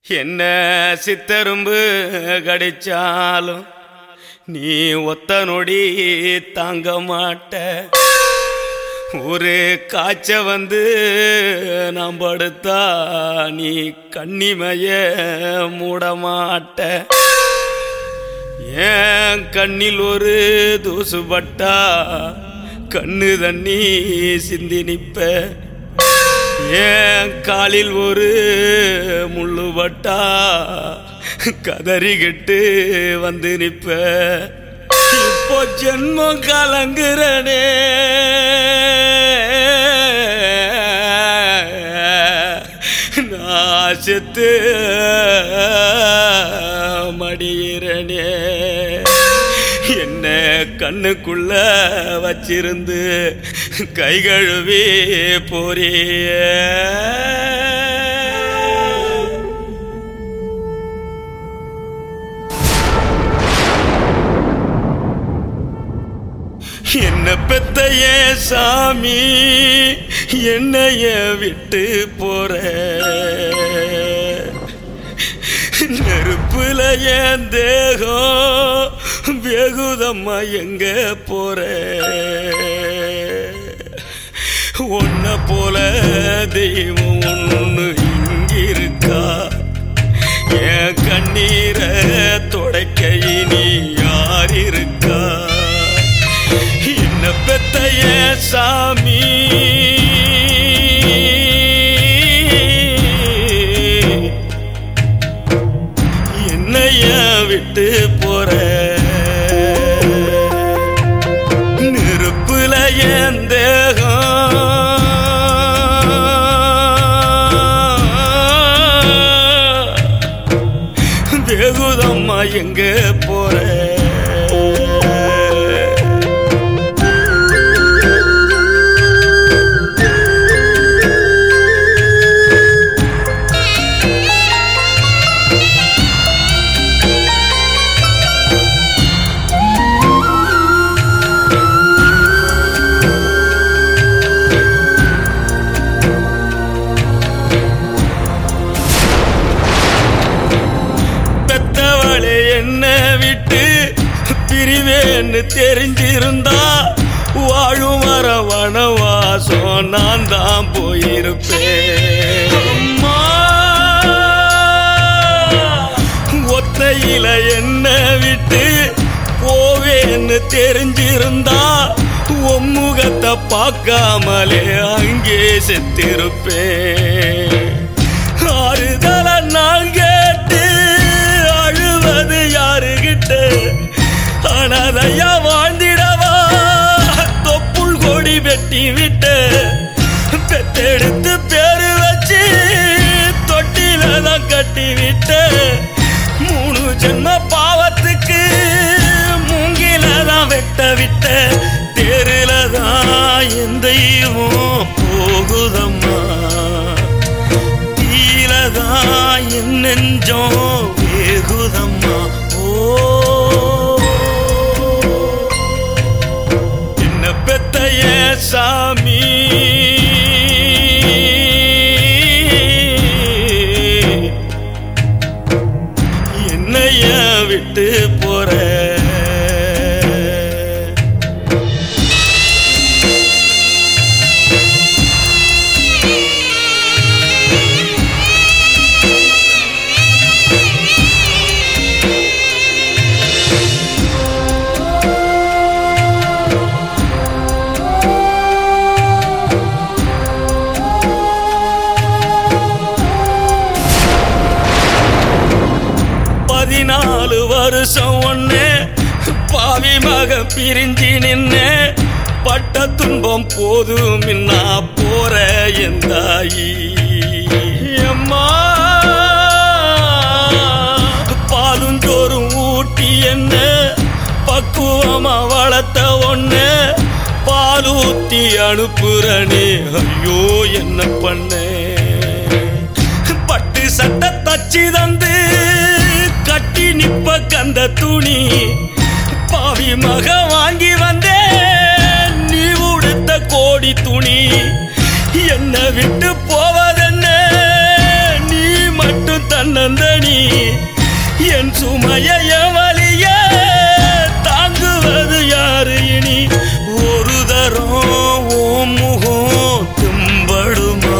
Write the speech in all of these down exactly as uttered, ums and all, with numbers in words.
என்ன சித்தரும்பு கடிச்சாலும் நீ ஒத்த நொடி தாங்க மாட்ட. ஒரு காய்ச்ச வந்து நாம் படுத்தா நீ கண்ணிமைய மூட மாட்ட. ஏன் கண்ணில் ஒரு தூசு பட்டா கண்ணு தண்ணி சிந்தி நிப்ப. ஏன் காலில் ஒரு முள்ளு பட்டா கதறிக்கிட்டு வந்து நிப்ப. இப்போ ஜென்மம் கலங்குறனே நான் செத்து மடியிறனே. என்ன கண்ணுக்குள்ள வச்சிருந்து கை கழுவி போறிய. என்ன பெத்தைய சாமி என்னைய விட்டு போற. நெருப்புல என் தேகம் வெகுதம்மா எங்க போற. உன்ன போல தெய்வம் ஒண்ணு இங்கிருக்கா. என் கண்ணீரை தொடைக்க இனி யார் இருக்கா. என்ன பெத்தைய சாமி என்னைய விட்டு போற. நெருப்புல என் தேகம் வெகுதம்மா எங்க போற. பிரிவேன்னு தெரிஞ்சிருந்தா வாழும் வர வனவாசம் நான் தான் போயிருப்பேன். ஒத்தையில என்ன விட்டு போவேன்னு தெரிஞ்சிருந்தா உம்முகத்தை பார்க்காமலே அங்கே செத்திருப்பேன். ஆறுதல நான் கேட்டு அழுவது யாருகிட்ட. அனதையா வாழ்ந்திடவா தொப்புள் கொடி வெட்டி விட்ட. பெத்தெடுத்து பேரு வச்சு தொட்டில தான் கட்டி விட்ட. மூணு ஜென்ம பாவத்துக்கு மூங்கில தான் வெட்ட விட்ட. தேருல தான் என் தெய்வம் போகுதம்மா. தீலதான் என் நெஞ்சம் வேகுதம்மா. ஓ பெத்தைய சாமி என்னைய விட்டு போற. பதினாலு வருஷம் ஒண்ணு பாவி மக பிரிஞ்சு நின்னு பட்ட துன்பம் போதும் மின்னா போற என் தாயி. அம்மா பாலும் சோறும் ஊட்டி என்ன பக்குவமா வளர்த்த ஒண்ணு பாலூத்தி அனுப்புறனே. ஐயோ என்ன பண்ண. பட்டு சட்டை தச்சு தந்து கட்டி நிப்ப கந்த துணி பாவி மக வாங்கி வந்தே நீ உடுத்த கோடி துணி. என்ன விட்டு போவதென்ன நீ மட்டும் தன்னை சுமந்த நீ என் சுமைய வலிய தாங்குவது யாரு இனி ஒரு தரம் ஓம் முகம் தும்படுமா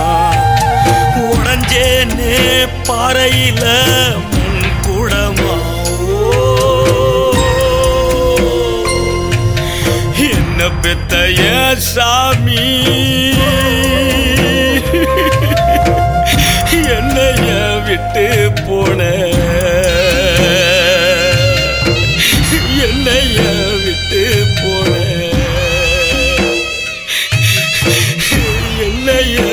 உடஞ்சேனே பாறையில முன் கூடமா என்ன பெத்தைய சாமி என்னைய விட்டு போன என்னைய விட்டு போன என்னைய